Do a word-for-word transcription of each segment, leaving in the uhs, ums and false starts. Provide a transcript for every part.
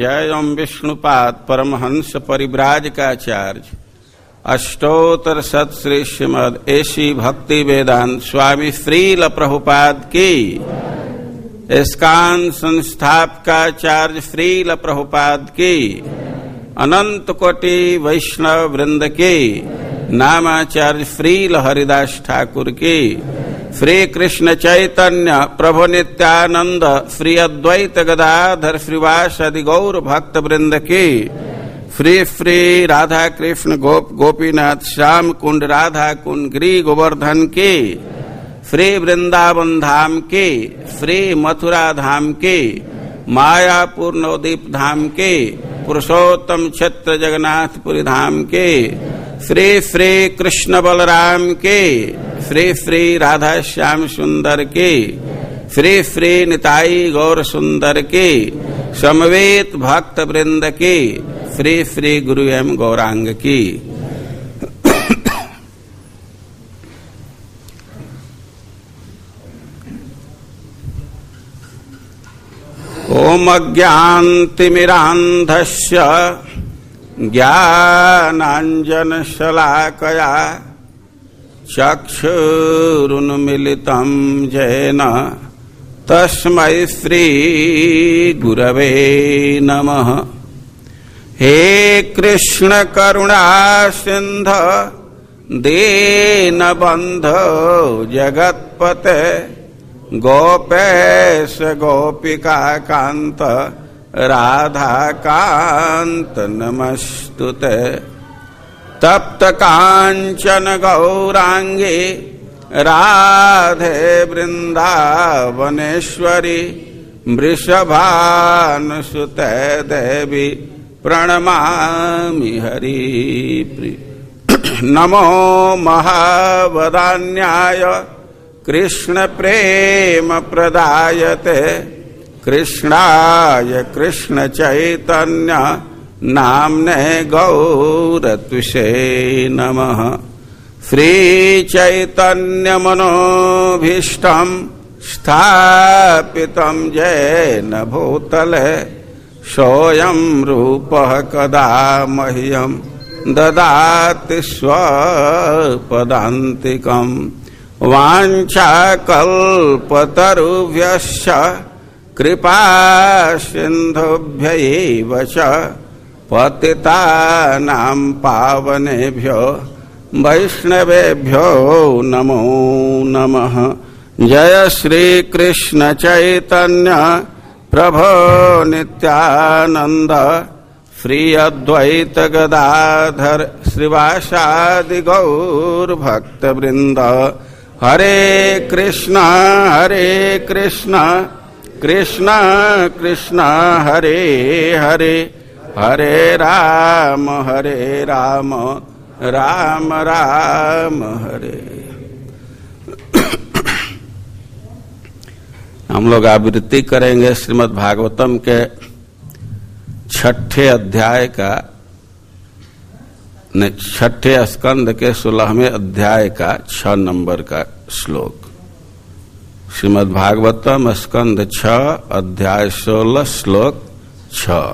जय ओम विष्णुपाद परमहंस परिव्राजकाचार्य अष्टोत्तर सत श्री श्रीमद एसी भक्ति वेदांत स्वामी श्रील प्रभुपाद की, इस्कान संस्थापकाचार्य श्रील प्रभुपाद की, अनंत कोटि वैष्णव वृंद की, नामाचार्य श्रील हरिदास ठाकुर की, श्री कृष्ण चैतन्य प्रभु नित्यानंद श्री अद्वैत गदाधर श्रीवासादि गौर भक्त वृंद की, श्री श्री राधा कृष्ण गोप गोपीनाथ श्याम कुंड राधा कुंड गिरि गोवर्धन की, श्री वृंदावन धाम की, श्री मथुरा धाम की, मायापुर नवदीप धाम के, पुरुषोत्तम क्षेत्र जगन्नाथपुरी धाम के, श्री श्री कृष्ण बलराम के, श्री श्री राधा श्याम सुंदर के, श्री श्री निताई गौर सुंदर के, समवेत भक्त वृंद के, श्री श्री गुरु एवं गौरांग की। ओम अज्ञानतिमिरान्धस्य ज्ञानाञ्जनशलाकया चक्षुरुन्मीलितं येन तस्मै श्रीगुरवे नमः। हे कृष्ण करुणा सिन्धु दीनबन्धो जगत्पते गोपेश गोपिका कांत राधा कांत नमस्तुते। तप्त कांचन गौरांगी राधे वृंदावनेश्वरी वृषभानुसुते देवी प्रणमामि हरिप्रिय। नमो महावदान्याय कृष्ण प्रेम प्रदायते कृष्णाय कृष्ण चैतन्य नाम्ने गौरत्विषे नमः। श्री चैतन्य मनोभीष्टं स्थापितं येन भूतले सोऽयं रूपः कदा मह्यं ददाति स्वपदान्तिकम्। वाञ्छाकल्पतरुभ्यश्च कृपा सिन्धुभ्यैव च पतितानां पावनेभ्यो वैष्णवेभ्यो नमो नमः। जय श्री कृष्ण चैतन्य प्रभो नित्यानंद श्री अद्वैत गदाधर श्रीवासादि गौर भक्त वृंद। हरे कृष्ण हरे कृष्ण कृष्ण कृष्ण हरे हरे हरे राम हरे राम राम राम हरे। हम लोग आवृत्ति करेंगे श्रीमद् भागवतम के छठे अध्याय का, छठे स्कंद के सोलहवें अध्याय का छह नंबर का श्लोक। श्रीमद् भागवतम स्कंद छह अध्याय सोलह श्लोक छह।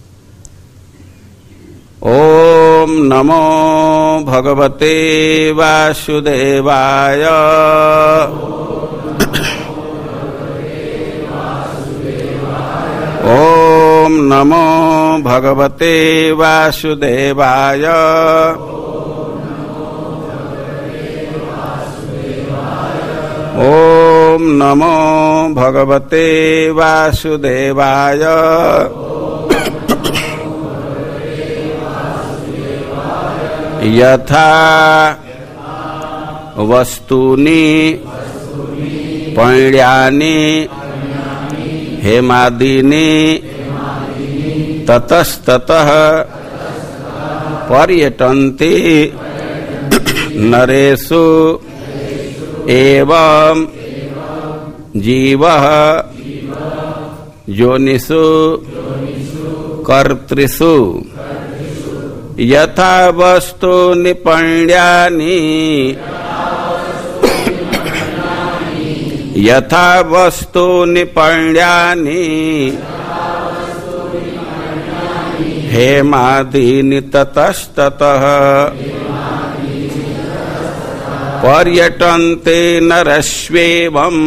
ओम नमो भगवते वासुदेवाय ओम नमो भगवते वासुदेवाय ओम नमो भगवते वासुदेवाय। यथा वस्तूनि पण्यानि हेमादीनि ततस्ततः पर्यटन्ति नरेषु एवं जीवः योनिषु कर्तृषु यथा वस्तूनि पण्यानि यथा वस्तूनि पण्यानि हेमादीनि ततस्ततः पर्यटन्ते नरश्वेवम्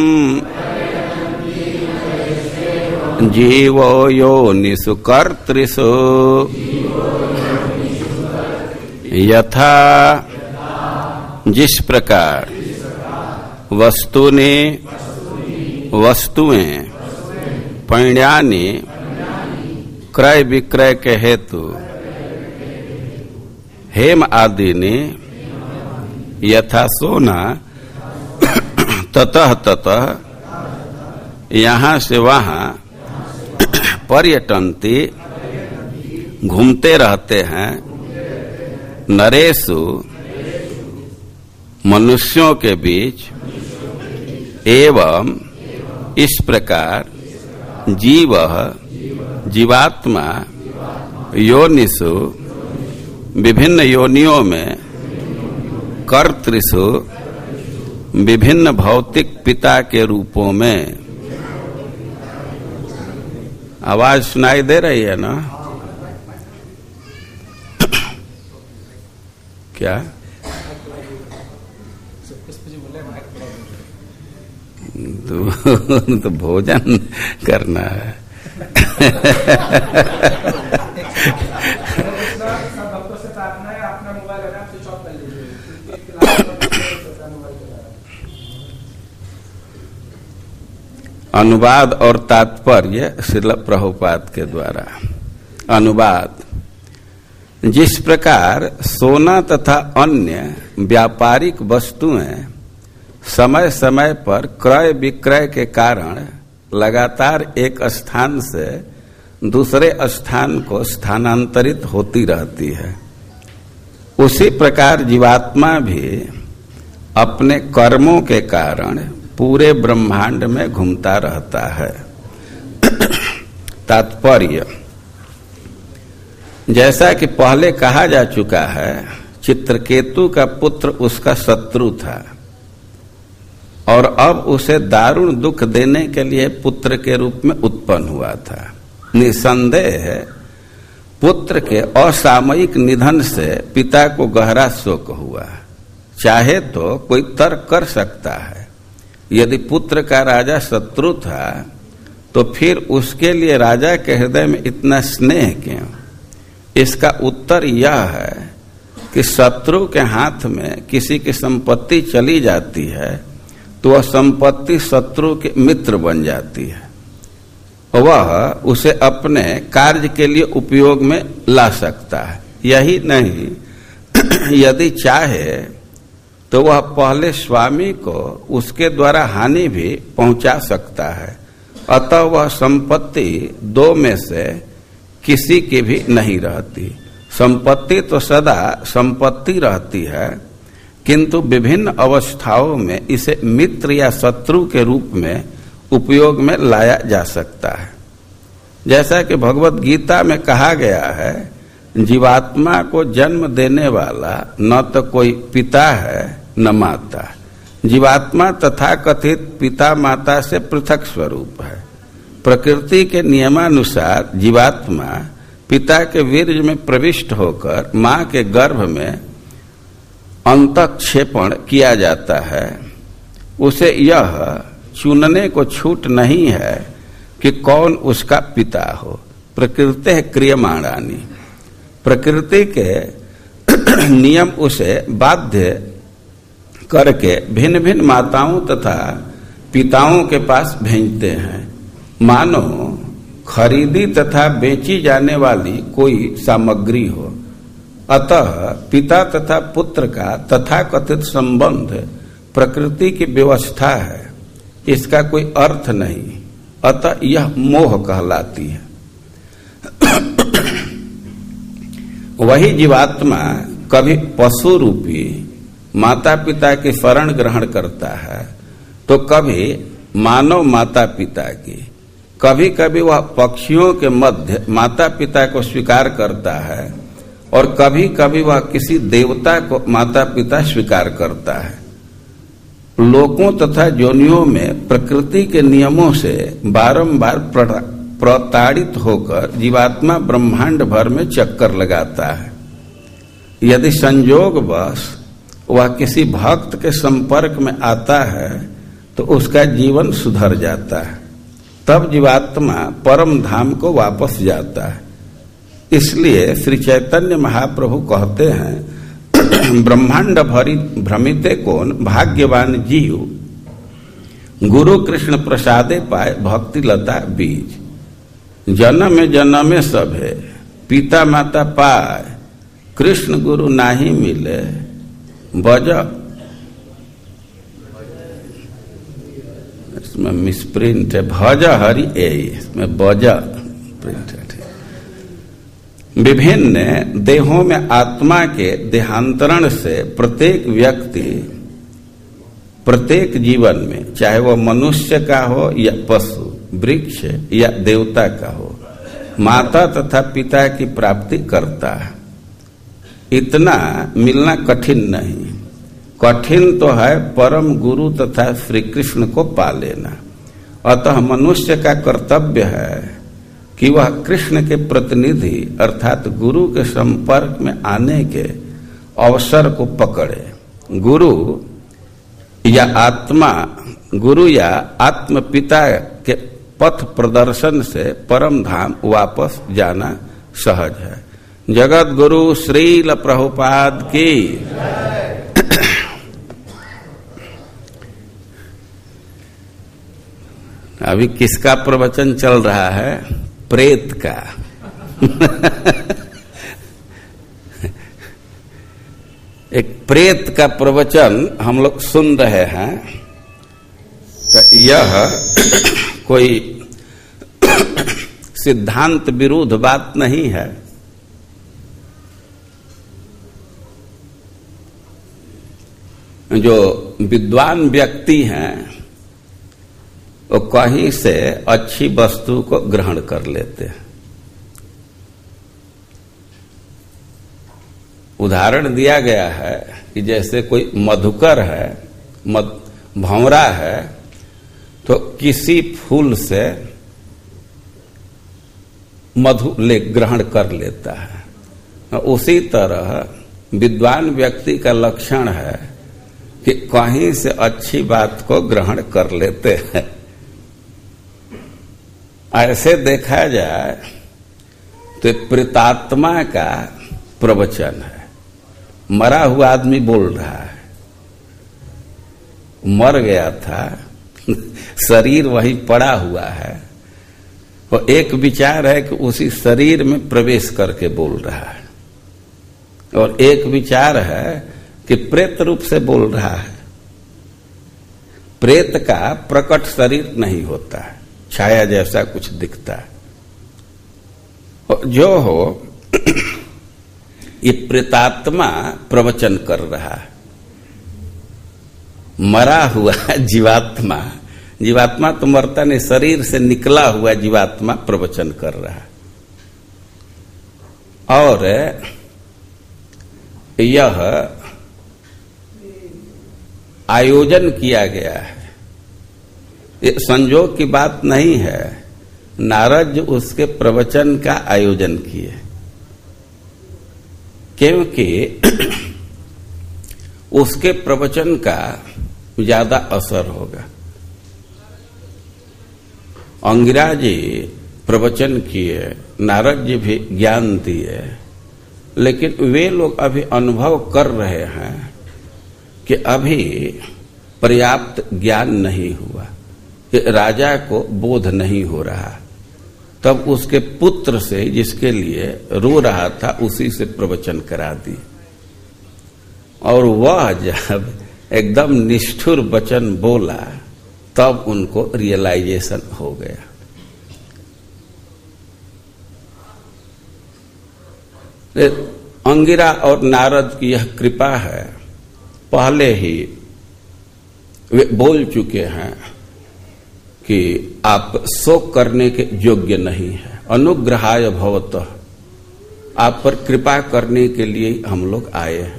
जीवो योनिषु कर्तृषु यथा जिस प्रकार वस्तु ने वस्तुएं पैण्यानि क्रय विक्रय के हेतु हेम आदि ने यथा सोना ततः ततः यहाँ से वहाँ पर्यटन्ति घूमते रहते हैं नरेषु मनुष्यों के बीच एवं इस प्रकार जीव जीवात्मा योनिषु विभिन्न योनियों में कर्तृषु विभिन्न भौतिक पिता के रूपों में। आवाज सुनाई दे रही है ना? क्या तो, तो भोजन करना है। अनुवाद और तात्पर्य श्रील प्रभुपाद के द्वारा। अनुवाद: जिस प्रकार सोना तथा अन्य व्यापारिक वस्तुएं समय समय पर क्रय विक्रय के कारण लगातार एक स्थान से दूसरे स्थान को स्थानांतरित होती रहती है, उसी प्रकार जीवात्मा भी अपने कर्मों के कारण पूरे ब्रह्मांड में घूमता रहता है। तात्पर्य: जैसा कि पहले कहा जा चुका है, चित्रकेतु का पुत्र उसका शत्रु था और अब उसे दारुण दुख देने के लिए पुत्र के रूप में उत्पन्न हुआ था। निसंदेह पुत्र के असामयिक निधन से पिता को गहरा शोक हुआ। चाहे तो कोई तर्क कर सकता है, यदि पुत्र का राजा शत्रु था तो फिर उसके लिए राजा के हृदय में इतना स्नेह क्यों? इसका उत्तर यह है कि शत्रु के हाथ में किसी की संपत्ति चली जाती है तो वह संपत्ति शत्रु के मित्र बन जाती है, वह उसे अपने कार्य के लिए उपयोग में ला सकता है। यही नहीं, यदि चाहे तो वह पहले स्वामी को उसके द्वारा हानि भी पहुंचा सकता है। अतः वह संपत्ति दो में से किसी की भी नहीं रहती। संपत्ति तो सदा संपत्ति रहती है, किंतु विभिन्न अवस्थाओं में इसे मित्र या शत्रु के रूप में उपयोग में लाया जा सकता है। जैसा कि भगवत गीता में कहा गया है, जीवात्मा को जन्म देने वाला न तो कोई पिता है न माता। जीवात्मा तथाकथित पिता माता से पृथक स्वरूप है। प्रकृति के नियमानुसार जीवात्मा पिता के वीर्य में प्रविष्ट होकर मां के गर्भ में अंतःक्षेपण किया जाता है। उसे यह चुनने को छूट नहीं है कि कौन उसका पिता हो। प्रकृति क्रियमाणानि, प्रकृति के नियम उसे बाध्य करके भिन्न भिन्न माताओं तथा पिताओं के पास भेजते हैं, मानो खरीदी तथा बेची जाने वाली कोई सामग्री हो। अतः पिता तथा पुत्र का तथाकथित संबंध प्रकृति की व्यवस्था है, इसका कोई अर्थ नहीं। अतः यह मोह कहलाती है। वही जीवात्मा कभी पशु रूपी माता पिता की शरण ग्रहण करता है तो कभी मानव माता पिता की, कभी कभी वह पक्षियों के मध्य माता पिता को स्वीकार करता है और कभी कभी वह किसी देवता को माता पिता स्वीकार करता है। लोकों तथा जोनियों में प्रकृति के नियमों से बारंबार प्रताड़ित होकर जीवात्मा ब्रह्मांड भर में चक्कर लगाता है। यदि संयोगवश वह किसी भक्त के संपर्क में आता है तो उसका जीवन सुधर जाता है, तब जीवात्मा परम धाम को वापस जाता है। इसलिए श्री चैतन्य महाप्रभु कहते हैं, ब्रह्मांड भरी भ्रमिते कौन भाग्यवान जीव, गुरु कृष्ण प्रसादे पाए भक्ति लता बीज। जन्म जन्म सब है पिता माता पाए, कृष्ण गुरु नाही मिले बज। इसमें मिसप्रिंट है, भज हरि ए, इसमें बज प्रिंटेड है। विभिन्न देहों में आत्मा के देहांतरण से प्रत्येक व्यक्ति प्रत्येक जीवन में, चाहे वह मनुष्य का हो या पशु, वृक्ष या देवता का हो, माता तथा पिता की प्राप्ति करता है। इतना मिलना कठिन नहीं, कठिन तो है परम गुरु तथा श्री कृष्ण को पा लेना। अतः मनुष्य का कर्तव्य है कि वह कृष्ण के प्रतिनिधि अर्थात गुरु के संपर्क में आने के अवसर को पकड़े। गुरु या आत्मा गुरु या आत्म पिता के पथ प्रदर्शन से परम धाम वापस जाना सहज है। जगत गुरु श्रील प्रभुपाद की। अभी किसका प्रवचन चल रहा है? प्रेत का। एक प्रेत का प्रवचन हम लोग सुन रहे हैं। तो यह कोई सिद्धांत विरुद्ध बात नहीं है। जो विद्वान व्यक्ति हैं वो कहीं से अच्छी वस्तु को ग्रहण कर लेते हैं। उदाहरण दिया गया है कि जैसे कोई मधुकर है, मध भंवरा है, तो किसी फूल से मधु ले ग्रहण कर लेता है। उसी तरह विद्वान व्यक्ति का लक्षण है कि कहीं से अच्छी बात को ग्रहण कर लेते हैं। ऐसे देखा जाए तो प्रेतात्मा का प्रवचन है। मरा हुआ आदमी बोल रहा है, मर गया था, शरीर वहीं पड़ा हुआ है, और एक विचार है कि उसी शरीर में प्रवेश करके बोल रहा है, और एक विचार है कि प्रेत रूप से बोल रहा है। प्रेत का प्रकट शरीर नहीं होता है, छाया जैसा कुछ दिखता है। और जो हो ये प्रेतात्मा प्रवचन कर रहा है। मरा हुआ जीवात्मा, जीवात्मा तो मरता नहीं, शरीर से निकला हुआ जीवात्मा प्रवचन कर रहा है। और यह आयोजन किया गया है, ये संजोग की बात नहीं है। नारद जो उसके प्रवचन का आयोजन किए, क्योंकि उसके प्रवचन का ज्यादा असर होगा। अंगिरा जी प्रवचन किए, नारद जी भी ज्ञान दिए, लेकिन वे लोग अभी अनुभव कर रहे हैं कि अभी पर्याप्त ज्ञान नहीं हुआ, कि राजा को बोध नहीं हो रहा। तब उसके पुत्र से, जिसके लिए रो रहा था, उसी से प्रवचन करा दी। और वह जब एकदम निष्ठुर वचन बोला तब उनको रियलाइजेशन हो गया। अंगिरा और नारद की यह कृपा है, पहले ही वे बोल चुके हैं कि आप शोक करने के योग्य नहीं है। अनुग्रहाय भवतः, आप पर कृपा करने के लिए हम लोग आए हैं।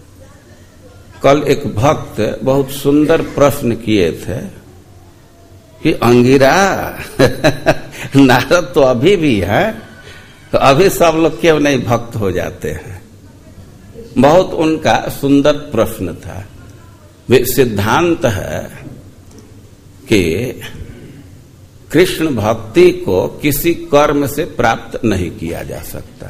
कल एक भक्त बहुत सुंदर प्रश्न किए थे कि अंगिरा नारद तो अभी भी है, तो अभी सब लोग क्यों नहीं भक्त हो जाते हैं? बहुत उनका सुंदर प्रश्न था। वे सिद्धांत है कि कृष्ण भक्ति को किसी कर्म से प्राप्त नहीं किया जा सकता।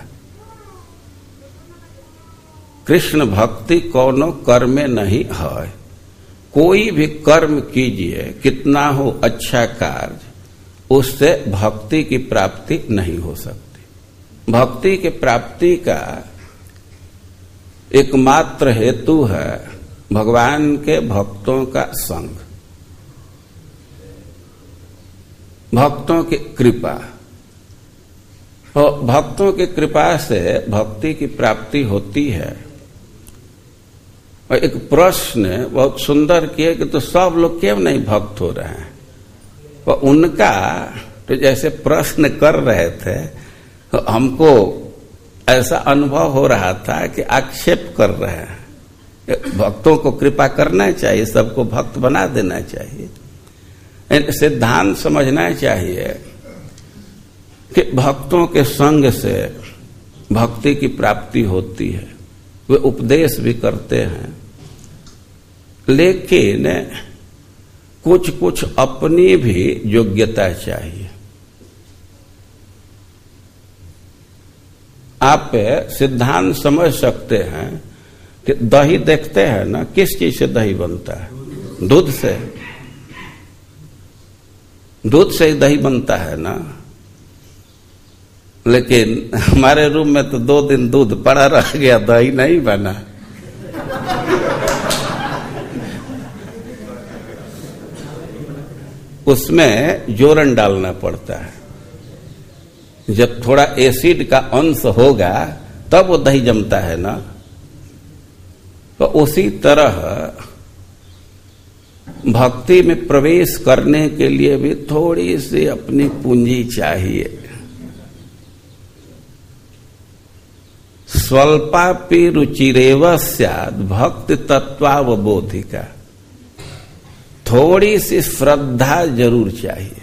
कृष्ण भक्ति कोनो कर्म नहीं है। कोई भी कर्म कीजिए, कितना हो अच्छा कार्य, उससे भक्ति की प्राप्ति नहीं हो सकती। भक्ति की प्राप्ति का एकमात्र हेतु है भगवान के भक्तों का संग, भक्तों की कृपा। और भक्तों की कृपा से भक्ति की प्राप्ति होती है। और एक प्रश्न बहुत सुंदर किया कि तो सब लोग क्यों नहीं भक्त हो रहे हैं? और उनका तो जैसे प्रश्न कर रहे थे, तो हमको ऐसा अनुभव हो रहा था कि आक्षेप कर रहे हैं। भक्तों को कृपा करना चाहिए, सबको भक्त बना देना चाहिए। सिद्धांत समझना चाहिए कि भक्तों के संग से भक्ति की प्राप्ति होती है। वे उपदेश भी करते हैं, लेकिन कुछ कुछ अपनी भी योग्यता चाहिए। आप सिद्धांत समझ सकते हैं कि दही देखते हैं ना, किस चीज से दही बनता है? दूध से। दूध से ही दही बनता है ना। लेकिन हमारे रूम में तो दो दिन दूध पड़ा रह गया, दही नहीं बना। उसमें जोरन डालना पड़ता है। जब थोड़ा एसिड का अंश होगा तब वो दही जमता है ना। तो उसी तरह भक्ति में प्रवेश करने के लिए भी थोड़ी सी अपनी पूंजी चाहिए। स्वल्पापि रुचिरेव स्यात् भक्ति तत्वावबोधिका। थोड़ी सी श्रद्धा जरूर चाहिए।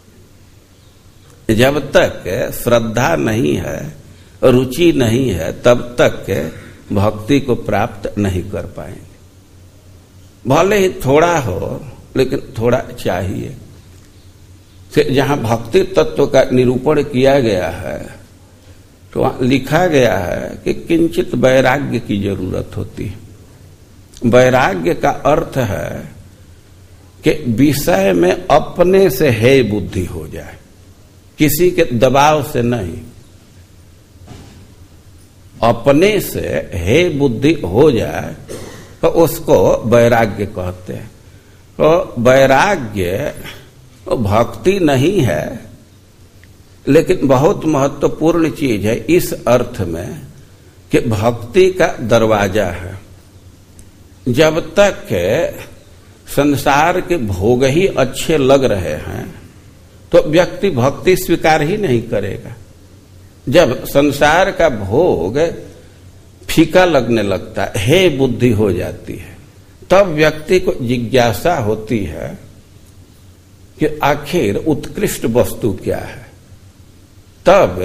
जब तक श्रद्धा नहीं है, रुचि नहीं है, तब तक भक्ति को प्राप्त नहीं कर पाएंगे। भले ही थोड़ा हो, लेकिन थोड़ा चाहिए। जहां भक्ति तत्व का निरूपण किया गया है, तो वहां लिखा गया है कि किंचित वैराग्य की जरूरत होती है। वैराग्य का अर्थ है कि विषय में अपने से है बुद्धि हो जाए, किसी के दबाव से नहीं। अपने से है बुद्धि हो जाए तो उसको वैराग्य कहते हैं। तो वैराग्य भक्ति नहीं है, लेकिन बहुत महत्वपूर्ण चीज है इस अर्थ में कि भक्ति का दरवाजा है। जब तक संसार के भोग ही अच्छे लग रहे हैं तो व्यक्ति भक्ति स्वीकार ही नहीं करेगा। जब संसार का भोग फीका लगने लगता है, हे बुद्धि हो जाती है, तब व्यक्ति को जिज्ञासा होती है कि आखिर उत्कृष्ट वस्तु क्या है। तब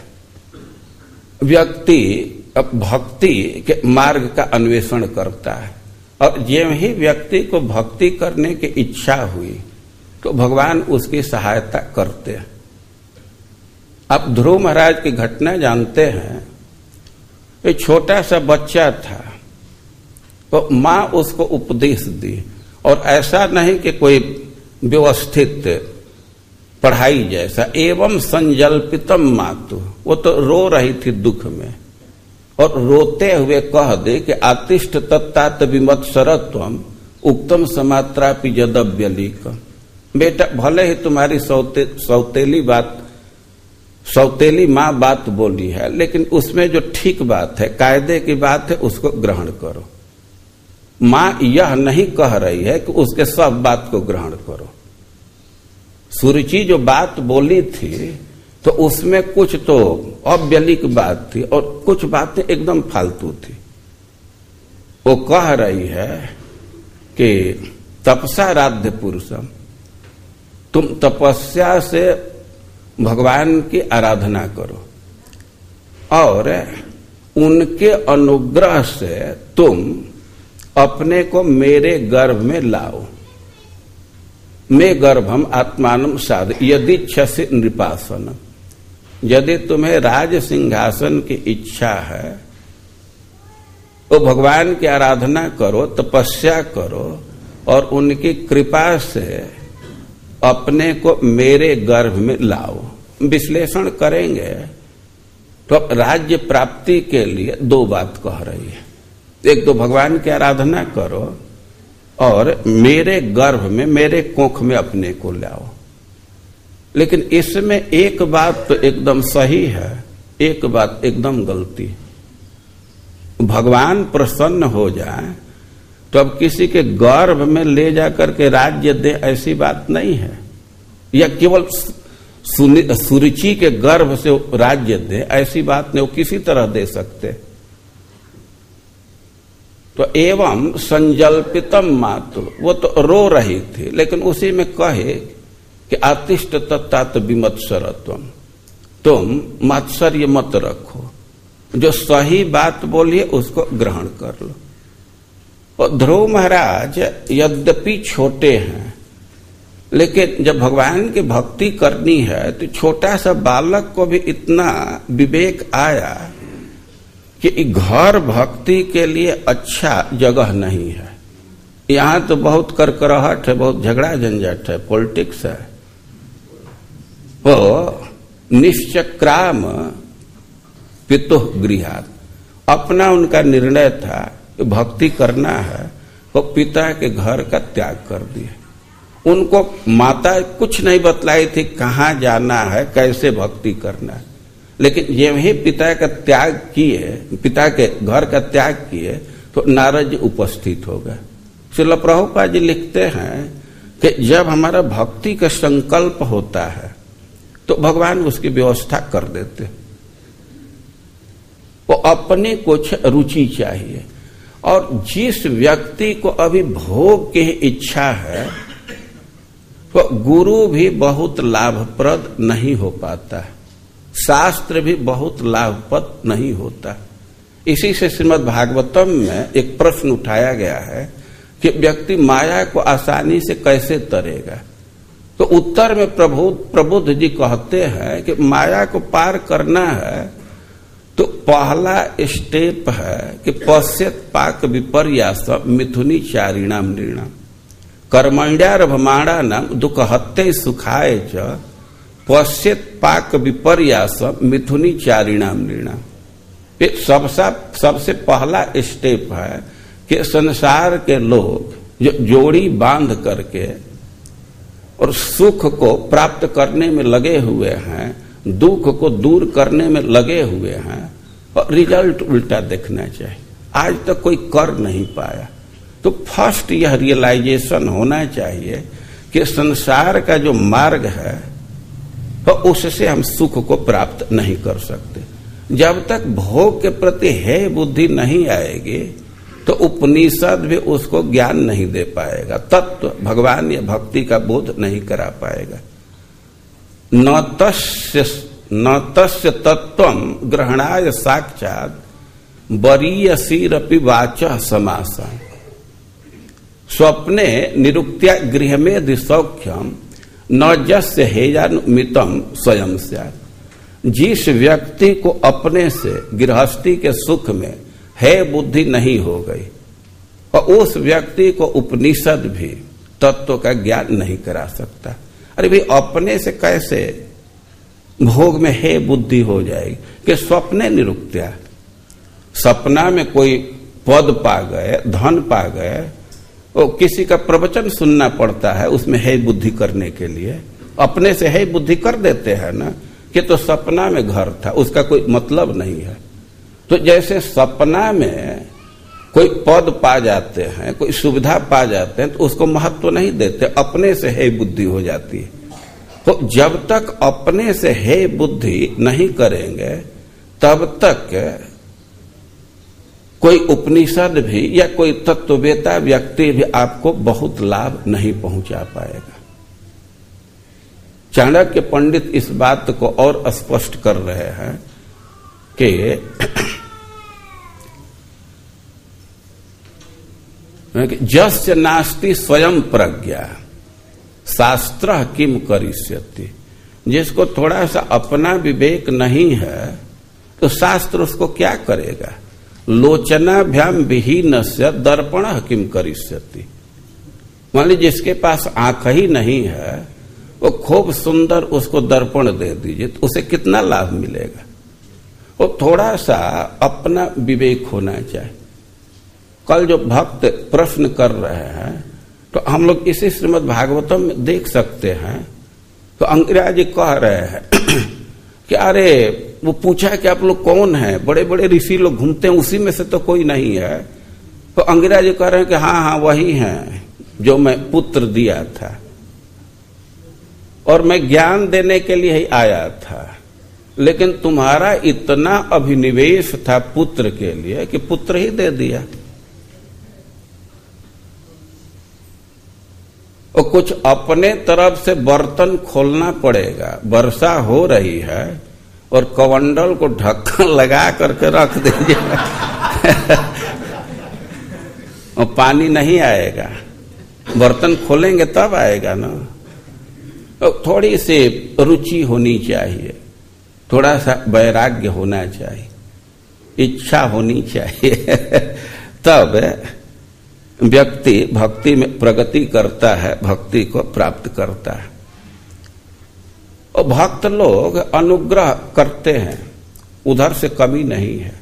व्यक्ति भक्ति के मार्ग का अन्वेषण करता है। और ज्यों ही व्यक्ति को भक्ति करने की इच्छा हुई तो भगवान उसकी सहायता करते हैं। आप ध्रुव महाराज की घटना जानते हैं। एक छोटा सा बच्चा था, तो माँ उसको उपदेश दी, और ऐसा नहीं कि कोई व्यवस्थित पढ़ाई जैसा, एवं संजल्पितम मातु। वो तो रो रही थी दुख में, और रोते हुए कह दे कि आतिष्ठ तत्तात विमत्सरत्वम उक्तम समात्रापि यदव्यलीकम। बेटा, भले ही तुम्हारी सौते, सौतेली बात सौतेली माँ बात बोली है, लेकिन उसमें जो ठीक बात है, कायदे की बात है, उसको ग्रहण करो। माँ यह नहीं कह रही है कि उसके सब बात को ग्रहण करो। सुरुचि जो बात बोली थी तो उसमें कुछ तो अव्यलिक बात थी और कुछ बातें एकदम फालतू थी। वो कह रही है कि तपसा राध्य पुरुषम, तुम तपस्या से भगवान की आराधना करो और उनके अनुग्रह से तुम अपने को मेरे गर्भ में लाओ। मैं गर्भम आत्मानम साध यदि इच्छसि नृपासनम। यदि तुम्हें राज सिंहासन की इच्छा है तो भगवान की आराधना करो, तपस्या करो और उनकी कृपा से अपने को मेरे गर्भ में लाओ। विश्लेषण करेंगे तो राज्य प्राप्ति के लिए दो बात कह रही है। एक तो भगवान की आराधना करो और मेरे गर्भ में, मेरे कोख में अपने को लाओ। लेकिन इसमें एक बात तो एकदम सही है, एक बात एकदम गलती है। भगवान प्रसन्न हो जाए तो अब किसी के गर्भ में ले जाकर के राज्य दे, ऐसी बात नहीं है। या केवल सुरुचि के गर्भ से राज्य दे, ऐसी बात नहीं, वो किसी तरह दे सकते। तो एवं संजल्पितम मातु, वो तो रो रही थी लेकिन उसी में कहे कि आतिष्ठ तत्तात विमत्सरत्वम, तुम मात्सर्य मत रखो, जो सही बात बोलिए उसको ग्रहण कर लो। और ध्रुव महाराज यद्यपि छोटे हैं लेकिन जब भगवान की भक्ति करनी है तो छोटा सा बालक को भी इतना विवेक आया कि घर भक्ति के लिए अच्छा जगह नहीं है। यहां तो बहुत करकराहट है, बहुत झगड़ा झंझट है, पॉलिटिक्स है। वो निश्चक्राम पितुः गृहात्, अपना उनका निर्णय था कि भक्ति करना है, वो पिता के घर का त्याग कर दिया। उनको माता कुछ नहीं बतलाई थी कहाँ जाना है, कैसे भक्ति करना है, लेकिन जब ही पिता का त्याग किए, पिता के घर का त्याग किए तो नारद जी उपस्थित हो गए। श्रील प्रभुपाद जी लिखते हैं कि जब हमारा भक्ति का संकल्प होता है तो भगवान उसकी व्यवस्था कर देते। वो अपनी कुछ रुचि चाहिए, और जिस व्यक्ति को अभी भोग की इच्छा है तो गुरु भी बहुत लाभप्रद नहीं हो पाता है, शास्त्र भी बहुत लाभप्रद नहीं होता। इसी से श्रीमद् भागवतम में एक प्रश्न उठाया गया है कि व्यक्ति माया को आसानी से कैसे तरेगा। तो उत्तर में प्रभु प्रबुद्ध जी कहते हैं कि माया को पार करना है तो पहला स्टेप है कि पश्यत पाक विपर्यास मिथुनी चारिणाम नृणाम कर्मण्यारभमाणानाम दुःखहत्ते सुखाय च पश्यत पाक विपर्यास मिथुनी चारिणाम नृणाम। ये सबसे सबसे पहला स्टेप है कि संसार के लोग जो जोड़ी बांध करके और सुख को प्राप्त करने में लगे हुए हैं, दुख को दूर करने में लगे हुए हैं, और रिजल्ट उल्टा देखना चाहिए। आज तक कोई कर नहीं पाया, तो फर्स्ट यह रियलाइजेशन होना चाहिए कि संसार का जो मार्ग है तो उससे हम सुख को प्राप्त नहीं कर सकते। जब तक भोग के प्रति है बुद्धि नहीं आएगी तो उपनिषद भी उसको ज्ञान नहीं दे पाएगा, तत्व भगवान या भक्ति का बोध नहीं करा पाएगा। न तस्य न तस्य तत्वम ग्रहणाय साक्षात वरीयसीरपि वाचः समासः स्वप्ने निरुक्त्या गृहमेधि सौख्यम न जस्य हेयानुमितम स्वयं स्यात्। जिस व्यक्ति को अपने से गृहस्थी के सुख में है बुद्धि नहीं हो गई और उस व्यक्ति को उपनिषद भी तत्व का ज्ञान नहीं करा सकता। अरे भाई, अपने से कैसे भोग में है बुद्धि हो जाएगी कि स्वप्ने निरुक्त्या, सपना में कोई पद पा गए, धन पा गए, वो किसी का प्रवचन सुनना पड़ता है उसमें है बुद्धि करने के लिए, अपने से है बुद्धि कर देते हैं ना कि तो सपना में घर था, उसका कोई मतलब नहीं है। तो जैसे सपना में कोई पद पा जाते हैं, कोई सुविधा पा जाते हैं तो उसको महत्व नहीं देते, अपने से है बुद्धि हो जाती है। तो जब तक अपने से है बुद्धि नहीं करेंगे तब तक कोई उपनिषद भी या कोई तत्ववेता व्यक्ति भी आपको बहुत लाभ नहीं पहुंचा पाएगा। चाणक्य पंडित इस बात को और स्पष्ट कर रहे हैं कि जस्य नास्ति स्वयं प्रज्ञा शास्त्र किम करिष्यति। जिसको थोड़ा सा अपना विवेक नहीं है तो शास्त्र उसको क्या करेगा। लोचनाभ्याम विहीनस्य दर्पण किम करिष्यति। मान लीजिए जिसके पास आंख ही नहीं है वो खूब सुंदर उसको दर्पण दे दीजिए तो उसे कितना लाभ मिलेगा। वो थोड़ा सा अपना विवेक होना चाहिए। कल जो भक्त प्रश्न कर रहे हैं तो हम लोग इसी श्रीमद् भागवतम में देख सकते हैं। तो अंगिरा जी कह रहे हैं कि अरे वो पूछा कि आप लोग कौन हैं, बड़े बड़े ऋषि लोग घूमते हैं उसी में से तो कोई नहीं है। तो अंगिरा जी कह रहे हैं कि हाँ हाँ वही हैं जो मैं पुत्र दिया था और मैं ज्ञान देने के लिए ही आया था, लेकिन तुम्हारा इतना अभिनिवेश था पुत्र के लिए कि पुत्र ही दे दिया। और कुछ अपने तरफ से बर्तन खोलना पड़ेगा। वर्षा हो रही है और कवंडल को ढक्कन लगा करके रख दीजिए और पानी नहीं आएगा। बर्तन खोलेंगे तब आएगा ना। तो थोड़ी सी रुचि होनी चाहिए, थोड़ा सा वैराग्य होना चाहिए, इच्छा होनी चाहिए तब व्यक्ति भक्ति में प्रगति करता है, भक्ति को प्राप्त करता है। और भक्त लोग अनुग्रह करते हैं, उधर से कमी नहीं है।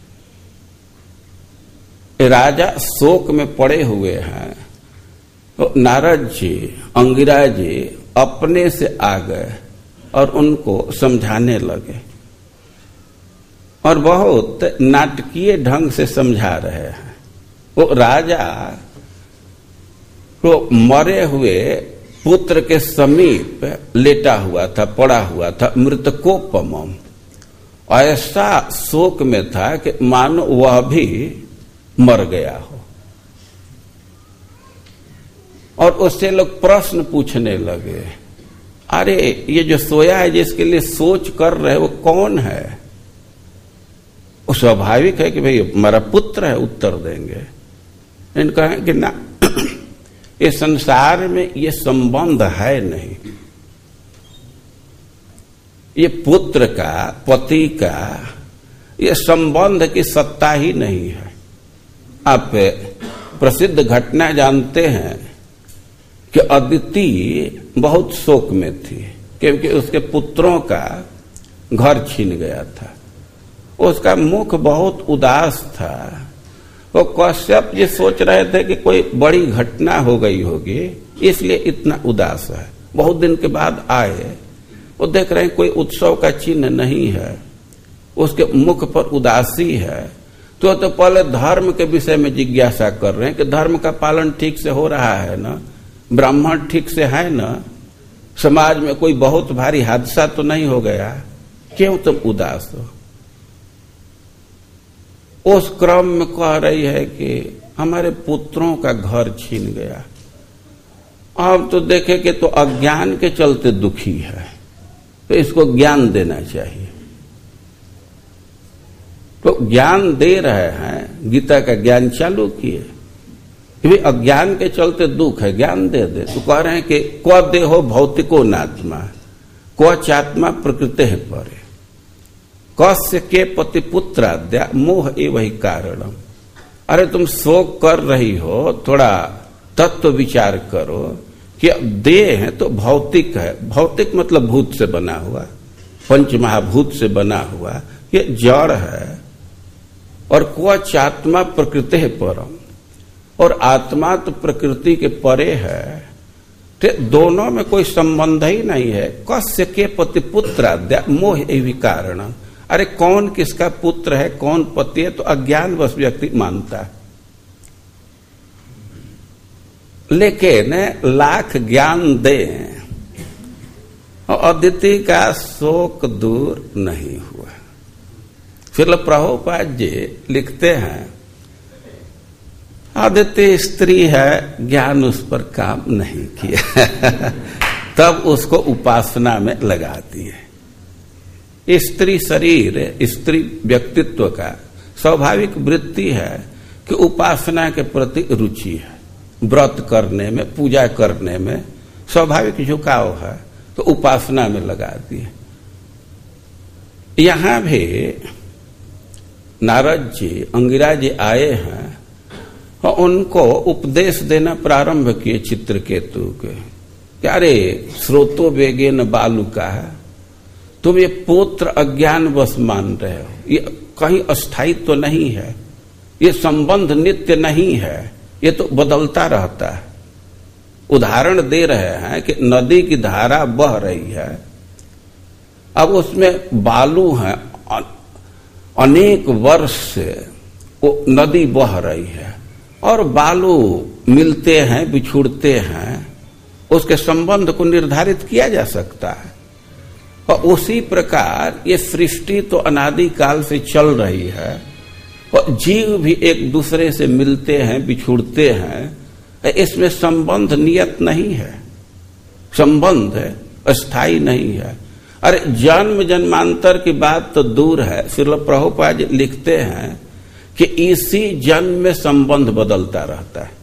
राजा शोक में पड़े हुए हैं तो नारद जी, अंगिरा जी अपने से आ गए और उनको समझाने लगे और बहुत नाटकीय ढंग से समझा रहे हैं। वो राजा तो मरे हुए पुत्र के समीप लेटा हुआ था, पड़ा हुआ था, मृतकोपमम। ऐसा शोक में था कि मानो वह भी मर गया हो। और उससे लोग प्रश्न पूछने लगे, अरे ये जो सोया है जिसके लिए सोच कर रहे वो कौन है। वो स्वाभाविक है कि भाई हमारा पुत्र है, उत्तर देंगे। इनका है कि ना ये संसार में ये संबंध है नहीं। ये पुत्र का, पति का ये संबंध की सत्ता ही नहीं है। आप प्रसिद्ध घटना जानते हैं कि अदिति बहुत शोक में थी क्योंकि उसके पुत्रों का घर छीन गया था। उसका मुख बहुत उदास था। वो कश्यप ये सोच रहे थे कि कोई बड़ी घटना हो गई होगी इसलिए इतना उदास है। बहुत दिन के बाद आए, वो देख रहे हैं कोई उत्सव का चिन्ह नहीं है, उसके मुख पर उदासी है। तो तो पहले धर्म के विषय में जिज्ञासा कर रहे हैं कि धर्म का पालन ठीक से हो रहा है ना, ब्राह्मण ठीक से है ना, समाज में कोई बहुत भारी हादसा तो नहीं हो गया, क्यों तुम उदास हो। उस क्रम में कह रही है कि हमारे पुत्रों का घर छीन गया। अब तो देखे कि तो अज्ञान के चलते दुखी है, तो इसको ज्ञान देना चाहिए। तो ज्ञान दे रहे हैं, गीता का ज्ञान चालू किए कि अज्ञान के चलते दुख है, ज्ञान दे दे। तो कह रहे हैं कि क्व देहो भौतिको नात्मा क्व चात्मा प्रकृति है परे कस्य के पति पुत्राद्या मोह एवं ही कारणम। अरे तुम शोक कर रही हो, थोड़ा तत्व विचार करो कि देह है तो भौतिक है। भौतिक मतलब भूत से बना हुआ, पंच महाभूत से बना हुआ, ये जड़ है। और क्वचात्मा प्रकृति है परम, और आत्मा तो प्रकृति के परे है। तो दोनों में कोई संबंध ही नहीं है। कस्य के पति पुत्राद्या मोह एवं कारणम। अरे कौन किसका पुत्र है, कौन पति है, तो अज्ञान बस व्यक्ति मानता है। लेकिन लाख ज्ञान दे और अदिति का शोक दूर नहीं हुआ। फिर प्रभुपाद जी लिखते हैं, अदिति स्त्री है, ज्ञान उस पर काम नहीं किया तब उसको उपासना में लगाती है। स्त्री शरीर, स्त्री व्यक्तित्व का स्वाभाविक वृत्ति है कि उपासना के प्रति रुचि है, व्रत करने में, पूजा करने में स्वाभाविक झुकाव है, तो उपासना में लगाती है। यहां भी नारद जी, अंगिरा जी आए हैं और उनको उपदेश देना प्रारंभ किए चित्रकेतु के। क्या रे स्रोतो वेगेन बालुका, तुम ये पुत्र अज्ञान वश मान रहे हो, ये कहीं अस्थायित्व तो नहीं है, ये संबंध नित्य नहीं है, ये तो बदलता रहता है। उदाहरण दे रहे हैं कि नदी की धारा बह रही है, अब उसमें बालू है, अनेक वर्ष से वो नदी बह रही है और बालू मिलते हैं, बिछुड़ते हैं, उसके संबंध को निर्धारित किया जा सकता है। और उसी प्रकार ये सृष्टि तो अनादि काल से चल रही है और जीव भी एक दूसरे से मिलते हैं, बिछुड़ते हैं, इसमें संबंध नियत नहीं है, संबंध अस्थाई नहीं है। अरे जन्म जन्मांतर की बात तो दूर है, श्रील प्रभुपाद लिखते हैं कि इसी जन्म में संबंध बदलता रहता है।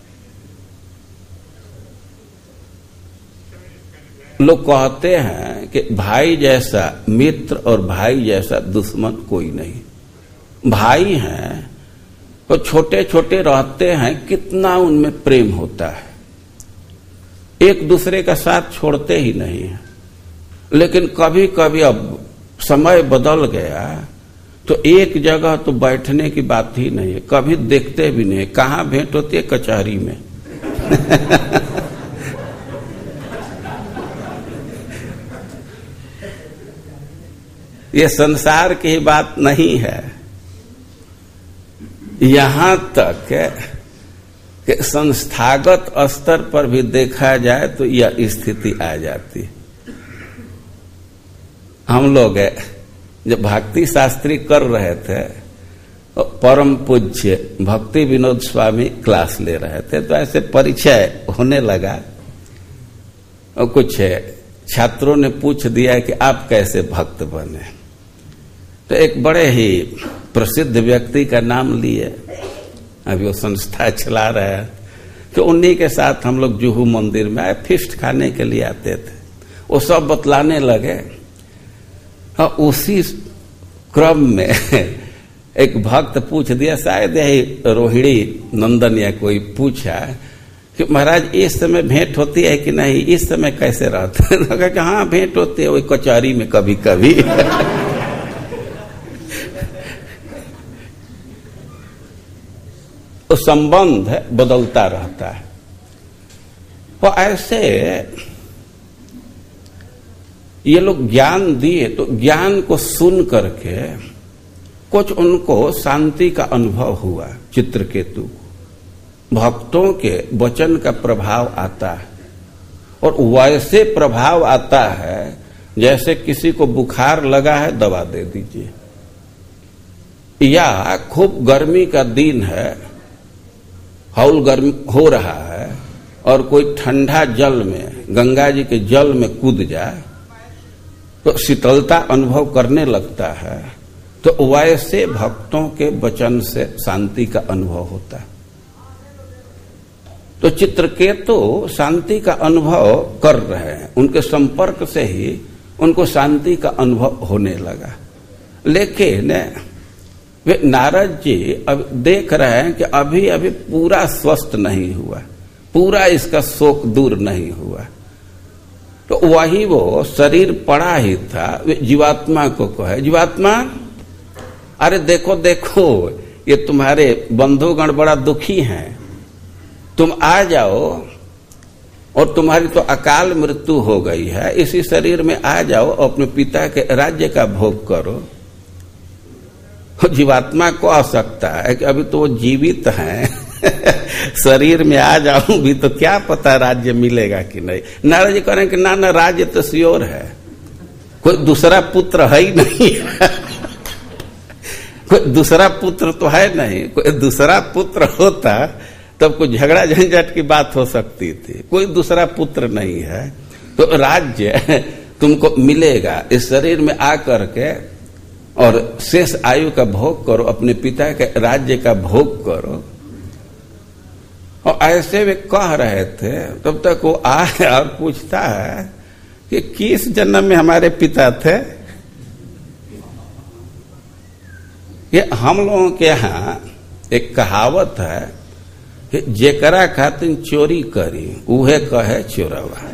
लोग कहते हैं कि भाई जैसा मित्र और भाई जैसा दुश्मन कोई नहीं। भाई हैं तो छोटे छोटे रहते हैं, कितना उनमें प्रेम होता है, एक दूसरे का साथ छोड़ते ही नहीं है। लेकिन कभी कभी अब समय बदल गया तो एक जगह तो बैठने की बात ही नहीं है, कभी देखते भी नहीं। कहाँ भेंट होती है? कचहरी में। ये संसार की बात नहीं है। यहां तक कि संस्थागत स्तर पर भी देखा जाए तो यह स्थिति आ जाती है। हम लोग जब भक्ति शास्त्री कर रहे थे, परम पूज्य भक्ति विनोद स्वामी क्लास ले रहे थे, तो ऐसे परिचय होने लगा और कुछ छात्रों ने पूछ दिया कि आप कैसे भक्त बने। तो एक बड़े ही प्रसिद्ध व्यक्ति का नाम लिए, अभी वो संस्था चला रहे हैं, कि उन्हीं के साथ हम लोग जुहू मंदिर में आए, फिस्ट खाने के लिए आते थे। वो सब बतलाने लगे और उसी क्रम में एक भक्त पूछ दिया, शायद यही रोहिणी नंदन या कोई पूछा कि महाराज इस समय भेंट होती है कि नहीं, इस समय कैसे रहते हैं? कहा कि हाँ भेंट होती है, वही कचहरी में कभी कभी। तो संबंध बदलता रहता है। और ऐसे ये लोग ज्ञान दिए तो ज्ञान को सुन करके कुछ उनको शांति का अनुभव हुआ। चित्रकेतु को भक्तों के वचन का प्रभाव आता है और वैसे प्रभाव आता है जैसे किसी को बुखार लगा है, दवा दे दीजिए, या खूब गर्मी का दिन है, हौल गर्मी हो रहा है और कोई ठंडा जल में, गंगा जी के जल में कूद जाए तो शीतलता अनुभव करने लगता है। तो वैसे भक्तों के वचन से शांति का अनुभव होता है। तो चित्रकेतु शांति का अनुभव कर रहे हैं, उनके संपर्क से ही उनको शांति का अनुभव होने लगा। लेकिन वे नारद जी अब देख रहे हैं कि अभी अभी पूरा स्वस्थ नहीं हुआ, पूरा इसका शोक दूर नहीं हुआ। तो वही वो शरीर पड़ा ही था, वे जीवात्मा को कहे, जीवात्मा अरे देखो देखो ये तुम्हारे बंधुगण बड़ा दुखी हैं, तुम आ जाओ और तुम्हारी तो अकाल मृत्यु हो गई है, इसी शरीर में आ जाओ, अपने पिता के राज्य का भोग करो। जीवात्मा को आ सकता है कि अभी तो वो जीवित हैं, शरीर में आ जाऊं भी तो क्या पता राज्य मिलेगा कि नहीं। नारद जी कह रहे हैं कि ना ना राज्य तो श्योर है, कोई दूसरा पुत्र है ही नहीं। कोई दूसरा पुत्र तो है नहीं, कोई दूसरा पुत्र होता तब कोई झगड़ा झंझट की बात हो सकती थी, कोई दूसरा पुत्र नहीं है। तो राज्य तुमको मिलेगा, इस शरीर में आकर के और शेष आयु का भोग करो, अपने पिता के राज्य का भोग करो। और ऐसे वे कह रहे थे, तब तक वो आए और पूछता है कि किस जन्म में हमारे पिता थे। ये हम लोगों के यहाँ एक कहावत है कि जेकरा खातिर चोरी करी उहे कहे चोरवा।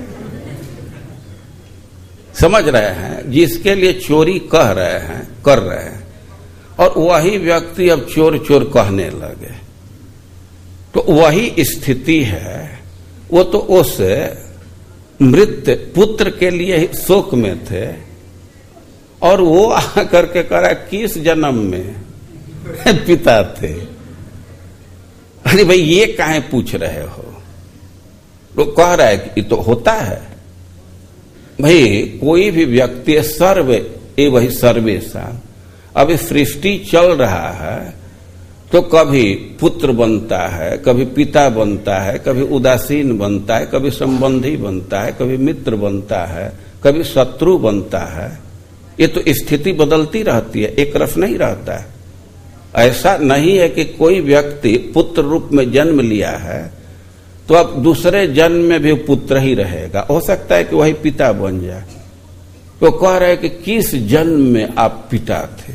समझ रहे हैं, जिसके लिए चोरी कह रहे हैं कर रहे हैं, और वही व्यक्ति अब चोर चोर कहने लगे, तो वही स्थिति है। वो तो उस मृत पुत्र के लिए ही शोक में थे, और वो आकर के करा किस जन्म में पिता थे। अरे भाई ये काहे पूछ रहे हो? तो कह रहा है कि तो होता है भाई, कोई भी व्यक्ति सर्व ए वही सर्वेशा। अभी सृष्टि चल रहा है तो कभी पुत्र बनता है, कभी पिता बनता है, कभी उदासीन बनता है, कभी संबंधी बनता है, कभी मित्र बनता है, कभी शत्रु बनता है। ये तो स्थिति बदलती रहती है, एक रस नहीं रहता है। ऐसा नहीं है कि कोई व्यक्ति पुत्र रूप में जन्म लिया है तो अब दूसरे जन्म में भी पुत्र ही रहेगा। हो सकता है कि वही पिता बन जाए। तो कह रहे कि किस जन्म में आप पिता थे।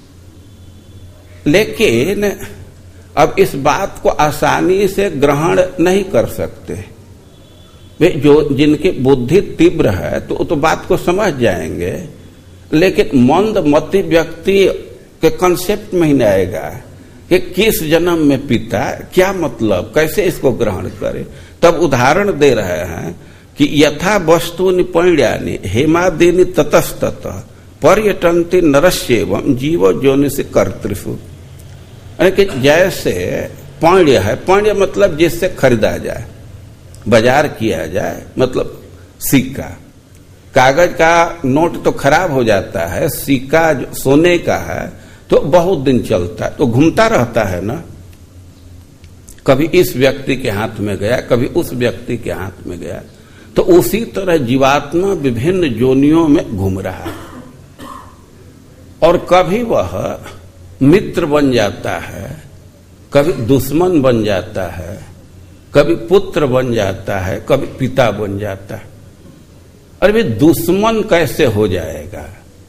लेकिन अब इस बात को आसानी से ग्रहण नहीं कर सकते। वे जो जिनकी बुद्धि तीव्र है तो तो बात को समझ जाएंगे, लेकिन मंद मति व्यक्ति के कंसेप्ट में ही नहीं आएगा कि किस जन्म में पिता, क्या मतलब, कैसे इसको ग्रहण करे। तब उदाहरण दे रहे हैं कि यथा वस्तु निपण्यानि हेमादीनि ततस्तत पर्यटन्ति नरस्येवं जीव जोनिषि कर्तृषु। कि जैसे पण्य है, पण्य मतलब जिससे खरीदा जाए, बाजार किया जाए, मतलब सिक्का। कागज का नोट तो खराब हो जाता है, सिक्का जो सोने का है तो बहुत दिन चलता है, तो घूमता रहता है ना। कभी इस व्यक्ति के हाथ में गया, कभी उस व्यक्ति के हाथ में गया। तो उसी तरह जीवात्मा विभिन्न जोनियों में घूम रहा है, और कभी वह मित्र बन जाता है, कभी दुश्मन बन जाता है, कभी पुत्र बन जाता है, कभी पिता बन जाता है। अरे भाई दुश्मन कैसे हो जाएगा?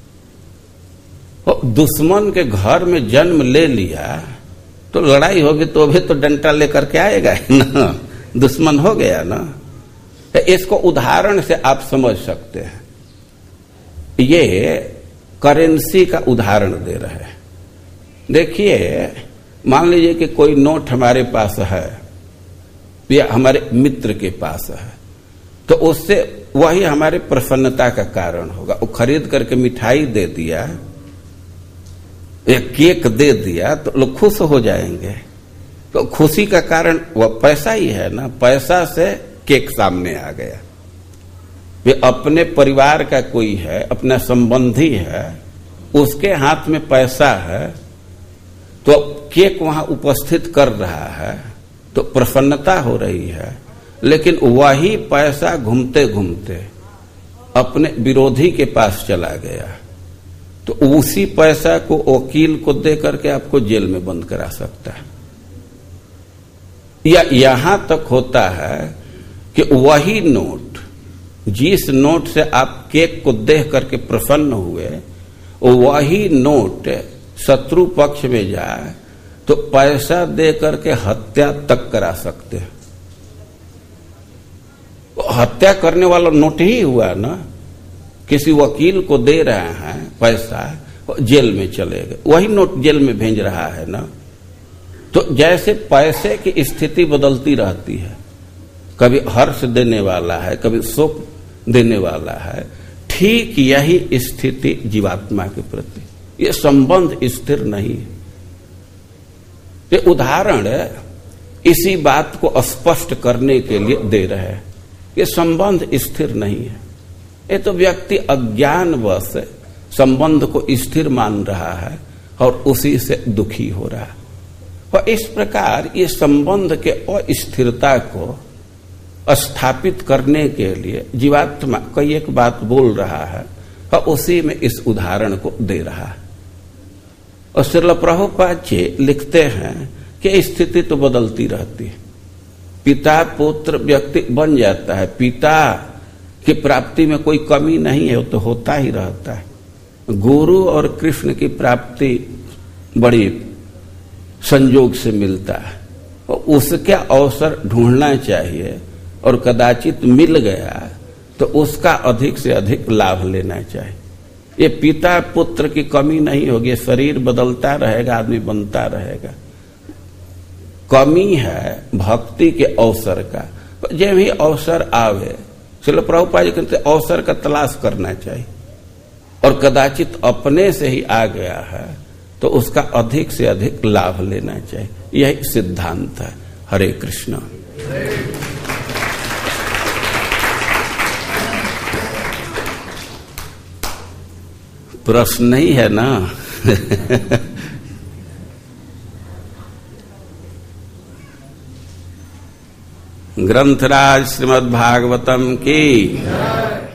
दुश्मन के घर में जन्म ले लिया तो लड़ाई होगी तो भी तो डंडा लेकर के आएगा ना, दुश्मन हो गया ना। तो इसको उदाहरण से आप समझ सकते हैं। ये करेंसी का उदाहरण दे रहे हैं। देखिए, मान लीजिए कि कोई नोट हमारे पास है या हमारे मित्र के पास है, तो उससे वही हमारे प्रसन्नता का कारण होगा। वो खरीद करके मिठाई दे दिया या केक दे दिया तो लोग खुश हो जाएंगे। तो खुशी का कारण वह पैसा ही है ना। पैसा से केक सामने आ गया। वे अपने परिवार का कोई है, अपना संबंधी है, उसके हाथ में पैसा है तो केक वहां उपस्थित कर रहा है तो प्रसन्नता हो रही है। लेकिन वही पैसा घूमते घूमते अपने विरोधी के पास चला गया तो उसी पैसा को वकील को दे करके आपको जेल में बंद करा सकता है। या यहां तक होता है कि वही नोट, जिस नोट से आप केक को देख करके प्रसन्न हुए, वही नोट शत्रु पक्ष में जाए तो पैसा दे करके हत्या तक करा सकते हैं। हत्या करने वाला नोट ही हुआ ना। किसी वकील को दे रहे हैं पैसा, जेल में चले गए, वही नोट जेल में भेज रहा है ना। तो जैसे पैसे की स्थिति बदलती रहती है, कभी हर्ष देने वाला है, कभी शोक देने वाला है, ठीक यही स्थिति जीवात्मा के प्रति। ये संबंध स्थिर नहीं है। ये उदाहरण इसी बात को स्पष्ट करने के लिए दे रहे हैं। ये संबंध स्थिर नहीं है। ये तो व्यक्ति अज्ञानवश संबंध को स्थिर मान रहा है और उसी से दुखी हो रहा है। और इस प्रकार ये संबंध के अस्थिरता को स्थापित करने के लिए जीवात्मा कई एक बात बोल रहा है और उसी में इस उदाहरण को दे रहा है। और श्रील प्रभुपाद जी लिखते हैं कि स्थिति तो बदलती रहती है। पिता पुत्र व्यक्ति बन जाता है, पिता की प्राप्ति में कोई कमी नहीं है, वो तो होता ही रहता है। गुरु और कृष्ण की प्राप्ति बड़ी संयोग से मिलता है और उसका अवसर ढूंढना चाहिए, और कदाचित मिल गया तो उसका अधिक से अधिक लाभ लेना चाहिए। ये पिता पुत्र की कमी नहीं होगी, शरीर बदलता रहेगा, आदमी बनता रहेगा। कमी है भक्ति के अवसर का। जब ही अवसर आवे, श्रील प्रभुपाद जी कहते अवसर का तलाश करना चाहिए, और कदाचित अपने से ही आ गया है तो उसका अधिक से अधिक लाभ लेना चाहिए। यही सिद्धांत है। हरे कृष्ण। प्रश्न नहीं है ना? ग्रंथराज श्रीमद् भागवतम की